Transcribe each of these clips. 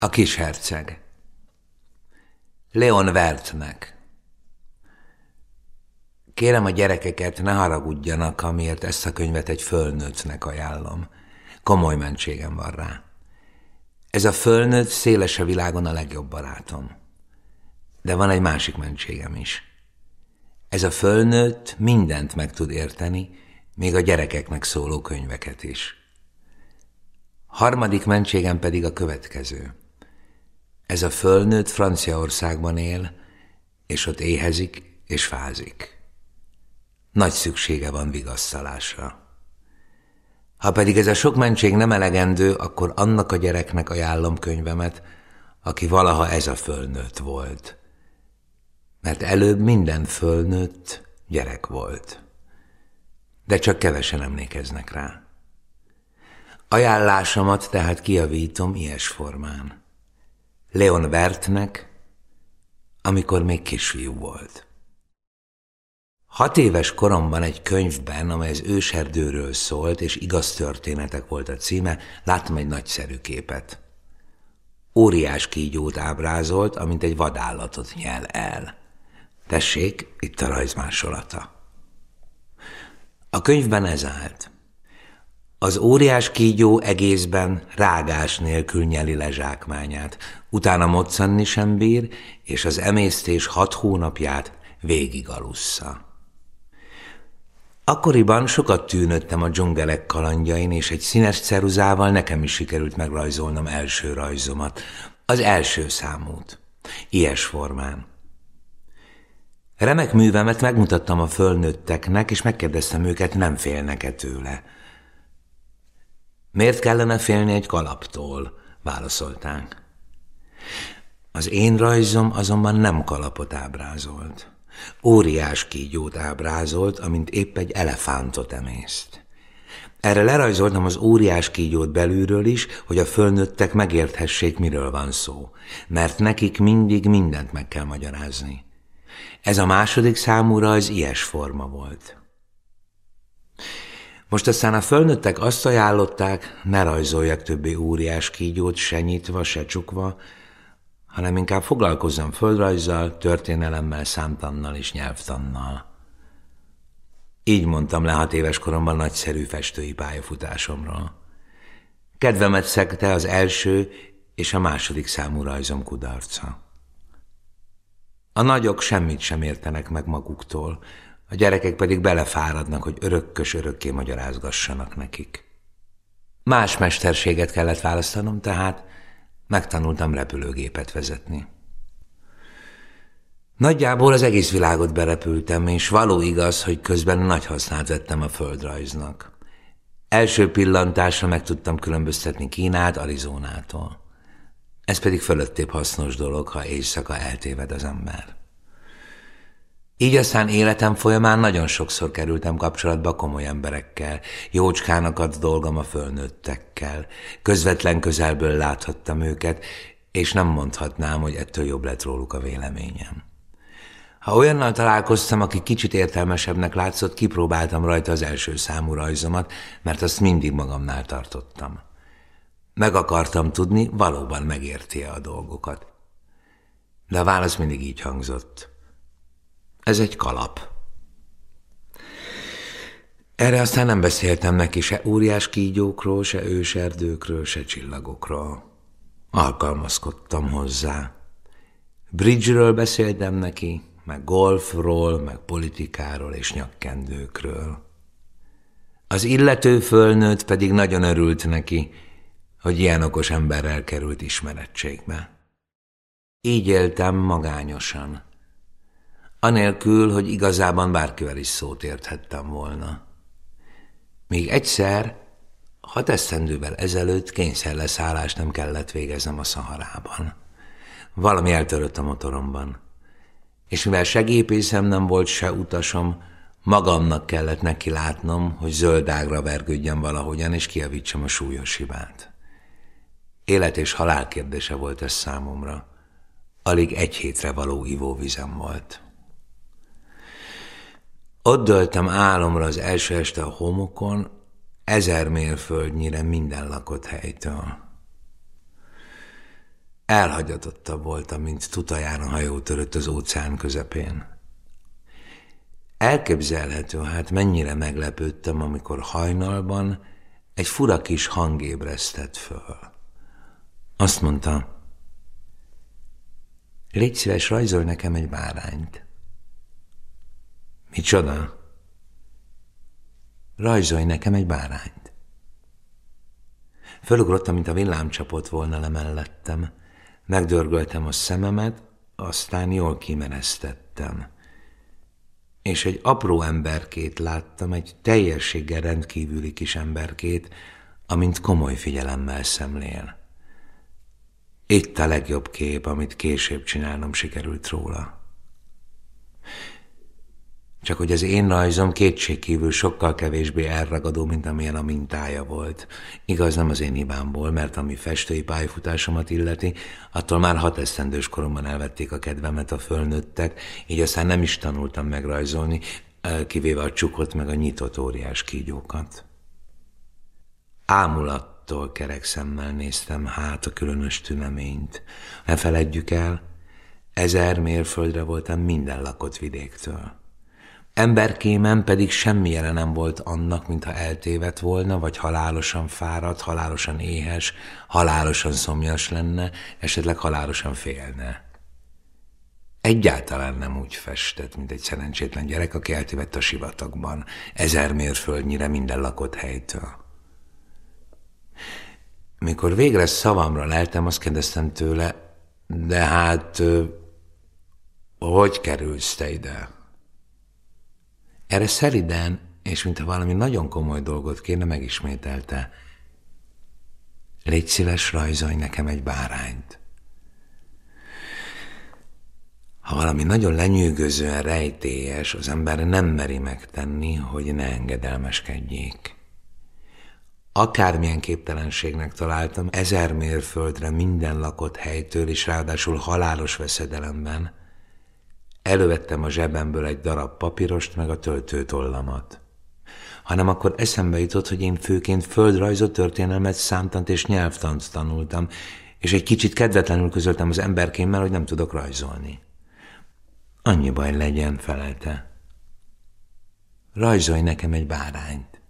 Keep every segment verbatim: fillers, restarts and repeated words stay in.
A kis herceg. Leon Wertnek. Kérem a gyerekeket, ne haragudjanak, amiért ezt a könyvet egy fölnőttnek ajánlom. Komoly mentségem van rá. Ez a fölnőtt széles a világon a legjobb barátom. De van egy másik mentségem is. Ez a fölnőtt mindent meg tud érteni, még a gyerekeknek szóló könyveket is. Harmadik mentségem pedig a következő. Ez a fölnőtt Franciaországban él, és ott éhezik és fázik. Nagy szüksége van vigasztalásra. Ha pedig ez a sok mentség nem elegendő, akkor annak a gyereknek ajánlom könyvemet, aki valaha ez a fölnőtt volt. Mert előbb minden fölnőtt gyerek volt. De csak kevesen emlékeznek rá. Ajánlásomat tehát kijavítom ilyes formán. Leon Wertnek, amikor még kisfiú volt. Hat éves koromban egy könyvben, amely az őserdőről szólt, és igaz történetek volt a címe, láttam egy nagyszerű képet. Óriás kígyót ábrázolt, amint egy vadállatot nyel el. Tessék, itt a rajzmásolata. A könyvben ez állt. Az óriás kígyó egészben rágás nélkül nyeli le zsákmányát, utána moccanni sem bír, és az emésztés hat hónapját végig alussza. Akkoriban sokat tűnődtem a dzsungelek kalandjain, és egy színes ceruzával nekem is sikerült megrajzolnom első rajzomat, az első számút, ilyes formán. Remek művemet megmutattam a fölnőtteknek, és megkérdeztem őket, nem félnek-e tőle. Miért kellene félni egy kalaptól? Válaszolták. Az én rajzom azonban nem kalapot ábrázolt. Óriás kígyót ábrázolt, amint épp egy elefántot emészt. Erre lerajzoltam az óriás kígyót belülről is, hogy a fölnőttek megérthessék, miről van szó, mert nekik mindig mindent meg kell magyarázni. Ez a második számú rajz ilyes forma volt. Most aztán a fölnőttek azt ajánlották, ne rajzoljak többé óriás kígyót, se nyitva, se csukva, hanem inkább foglalkozzam földrajzzal, történelemmel, számtannal és nyelvtannal. Így mondtam le hat éves koromban nagyszerű festői pályafutásomról. Kedvemet szegte az első és a második számú rajzom kudarca. A nagyok semmit sem értenek meg maguktól, a gyerekek pedig belefáradnak, hogy örökkös örökké magyarázgassanak nekik. Más mesterséget kellett választanom, tehát megtanultam repülőgépet vezetni. Nagyjából az egész világot berepültem, és való igaz, hogy közben nagy hasznát vettem a földrajznak. Első pillantásra meg tudtam különböztetni Kínát Arizonától. Ez pedig fölöttébb hasznos dolog, ha éjszaka eltéved az ember. Így aztán életem folyamán nagyon sokszor kerültem kapcsolatba komoly emberekkel, jócskának adt dolgom a fölnőttekkel, közvetlen közelből láthattam őket, és nem mondhatnám, hogy ettől jobb lett róluk a véleményem. Ha olyannal találkoztam, aki kicsit értelmesebbnek látszott, kipróbáltam rajta az első számú rajzomat, mert azt mindig magamnál tartottam. Meg akartam tudni, valóban megérti-e a dolgokat. De a válasz mindig így hangzott. Ez egy kalap. Erre aztán nem beszéltem neki se óriás kígyókról, se őserdőkről, se csillagokról. Alkalmazkodtam hozzá. Bridge-ről beszéltem neki, meg golfról, meg politikáról és nyakkendőkről. Az illető fölnőtt pedig nagyon örült neki, hogy ilyen okos emberrel került ismerettségbe. Így éltem magányosan, anélkül, hogy igazában bárkivel is szót érthettem volna. Még egyszer, hat esztendővel ezelőtt kényszerleszállást nem kellett végeznem a Szaharában. Valami eltörött a motoromban, és mivel se gépészem nem volt, se utasom, magamnak kellett neki látnom, hogy zöldágra vergődjem valahogyan, és kijavítsam a súlyos hibát. Élet és halál kérdése volt ez számomra. Alig egy hétre való ivóvizem volt. Ott dőltem álomra az első este a homokon, ezer mérföldnyire minden lakott helytől. Elhagyatottabb voltam, mint tutaján a hajó törött az óceán közepén. Elképzelhető, hát mennyire meglepődtem, amikor hajnalban egy fura kis hang ébresztett föl. Azt mondta, légy szíves, rajzolj nekem egy bárányt. Micsoda? Rajzolj nekem egy bárányt. Fölugrottam, mint a villám csapott volna le mellettem. Megdörgöltem a szememet, aztán jól kimeresztettem. És egy apró emberkét láttam, egy teljességgel rendkívüli kis emberkét, amint komoly figyelemmel szemlél. Itt a legjobb kép, amit később csinálnom sikerült róla. Csak hogy az én rajzom kétségkívül sokkal kevésbé elragadó, mint amilyen a mintája volt. Igaz, nem az én hibámból, mert ami festői pályafutásomat illeti, attól már hat esztendős koromban elvették a kedvemet a fölnőttek, így aztán nem is tanultam megrajzolni, kivéve a csukott meg a nyitott óriás kígyókat. Ámulattól kerek szemmel néztem hát a különös tüneményt. Ne feledjük el, ezer mérföldre voltam minden lakott vidéktől. Emberkémem pedig semmi jele nem volt annak, mintha eltévedt volna, vagy halálosan fáradt, halálosan éhes, halálosan szomjas lenne, esetleg halálosan félne. Egyáltalán nem úgy festett, mint egy szerencsétlen gyerek, aki eltévedt a sivatagban, ezer mérföldnyire minden lakott helytől. Mikor végre szavamra leltem, azt kérdeztem tőle, de hát, hogy kerülsz te ide? Erre szeliden, és mintha valami nagyon komoly dolgot kérne, megismételte. Légy szíves, rajzolj nekem egy bárányt. Ha valami nagyon lenyűgözően rejtélyes, az ember nem meri megtenni, hogy ne engedelmeskedjék. Akármilyen képtelenségnek találtam, ezer mérföldre minden lakott helytől, és ráadásul halálos veszedelemben, elővettem a zsebemből egy darab papírost, meg a töltőtollamat. Hanem akkor eszembe jutott, hogy én főként földrajzot, történelmet, számtant és nyelvtant tanultam, és egy kicsit kedvetlenül közöltem az emberkémmel, hogy nem tudok rajzolni. Annyi baj legyen, felelte. Rajzolj nekem egy bárányt.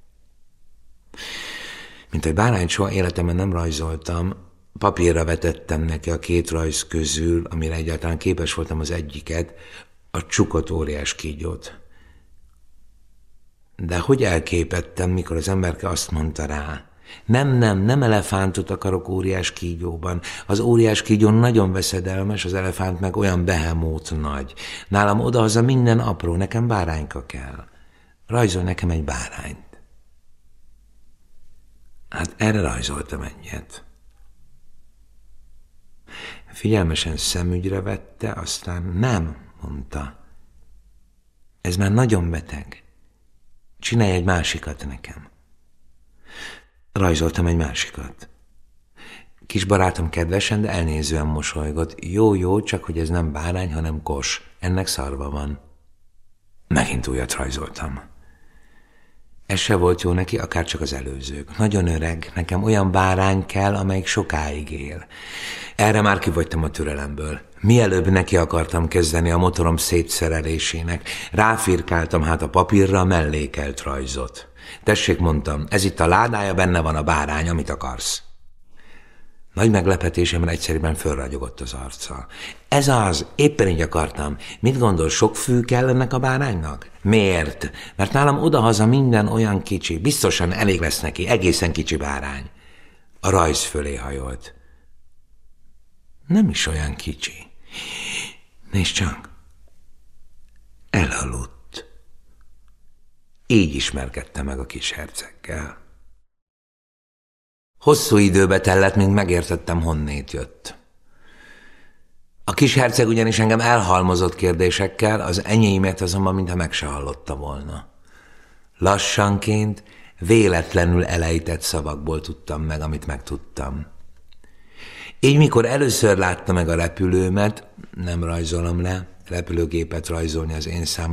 Mint egy bárányt soha életemben nem rajzoltam, papírra vetettem neki a két rajz közül, amire egyáltalán képes voltam az egyiket, a csukott óriás kígyót. De hogy elképettem, mikor az emberke azt mondta rá, nem, nem, nem elefántot akarok óriás kígyóban. Az óriás kígyó nagyon veszedelmes, az elefánt meg olyan behemót nagy. Nálam odahaza minden apró, nekem bárányka kell. Rajzolj nekem egy bárányt. Hát erre rajzoltam egyet. Figyelmesen szemügyre vette, aztán nem, mondta. Ez már nagyon beteg. Csinálj egy másikat nekem. Rajzoltam egy másikat. Kis barátom kedvesen, de elnézően mosolygott. Jó, jó, csak hogy ez nem bárány, hanem kos. Ennek szarva van. Megint újat rajzoltam. Ez se volt jó neki, akárcsak az előzők. Nagyon öreg, nekem olyan bárány kell, amelyik sokáig él. Erre már kivagytam a türelemből. Mielőbb neki akartam kezdeni a motorom szétszerelésének. Ráfirkáltam hát a papírra a mellékelt rajzot. Tessék, mondtam, ez itt a ládája, benne van a bárány, amit akarsz. Nagy meglepetésemre egyszerűen fölragyogott az arca. Ez az, éppen így akartam. Mit gondol, sok fű kell ennek a báránynak? Miért? Mert nálam odahaza minden olyan kicsi. Biztosan elég lesz neki, egészen kicsi bárány. A rajz fölé hajolt. Nem is olyan kicsi. Nézd csak. Elaludt. Így ismerkedte meg a kis herceggel. Hosszú időbe tellett, mint megértettem, honnét jött. A kis herceg ugyanis engem elhalmozott kérdésekkel, az enyémet azonban mintha meg se hallotta volna. Lassanként, véletlenül elejtett szavakból tudtam meg, amit megtudtam. Így mikor először látta meg a repülőmet, nem rajzolom le, repülőgépet rajzolni az én számomra,